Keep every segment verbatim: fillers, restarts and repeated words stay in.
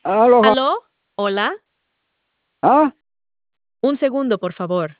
Aloha. ¿Aló? ¿Hola? ¿Ah? Un segundo, por favor.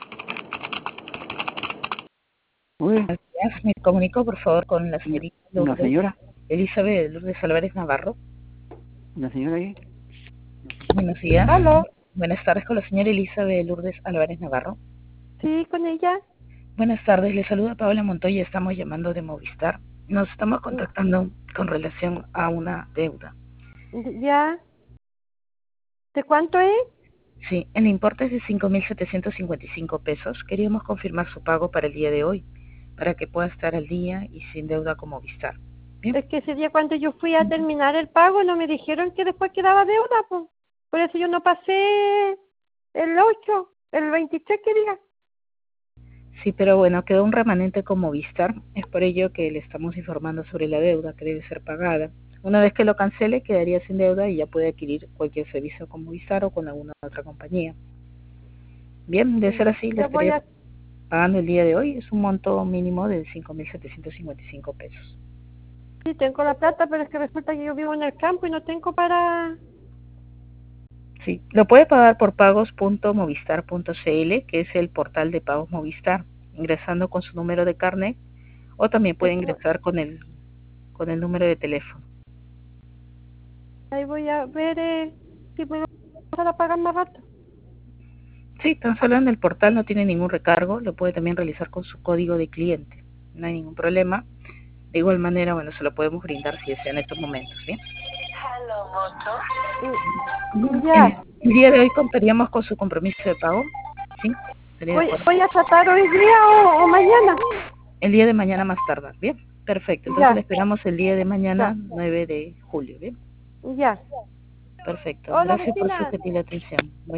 Uy, Buenos días, me comunico por favor con la ¿una señorita una Lourdes, señora? Elizabeth Lourdes Álvarez Navarro. ¿Una señora ahí? Buenos días. ¿Aló? Buenas tardes con la señora Elizabeth Lourdes Álvarez Navarro. Sí, con ella. Buenas tardes, le saluda Paola Montoya, estamos llamando de Movistar. Nos estamos contactando con relación a una deuda. ¿Ya? ¿De cuánto es? Sí, el importe es de cinco mil setecientos cincuenta y cinco pesos. Queríamos confirmar su pago para el día de hoy, para que pueda estar al día y sin deuda con Movistar. Bien. Es que ese día cuando yo fui a terminar el pago no me dijeron que después quedaba deuda, pues. Por eso yo no pasé el ocho, el veintitrés que diga. Sí, pero bueno, quedó un remanente con Movistar. Es por ello que le estamos informando sobre la deuda que debe ser pagada. Una vez que lo cancele, quedaría sin deuda y ya puede adquirir cualquier servicio con Movistar o con alguna otra compañía. Bien, de ser así, le Yo voy estaría a... pagando el día de hoy. Es un monto mínimo de cinco mil setecientos cincuenta y cinco pesos. Sí, tengo la plata, pero es que resulta que yo vivo en el campo y no tengo para... Sí, lo puede pagar por pagos punto movistar punto c l, que es el portal de pagos Movistar, ingresando con su número de carnet, o también puede ingresar con el, con el número de teléfono. Ahí voy a ver eh, si puedo empezar a pagar más rato. Sí, tan solo en el portal no tiene ningún recargo, lo puede también realizar con su código de cliente, no hay ningún problema. De igual manera, bueno, se lo podemos brindar si desea en estos momentos, ¿bien? Mm, El, Ya. el día de hoy contaríamos con su compromiso de pago, ¿sí? ¿Estaría de Voy, acuerdo? voy a tratar hoy día o, o mañana. El día de mañana más tardar, ¿bien? Perfecto, entonces le Ya, esperamos el día de mañana, ya, nueve de julio, ¿bien? ya. Perfecto, Hola, gracias por su vecina. gentil atención.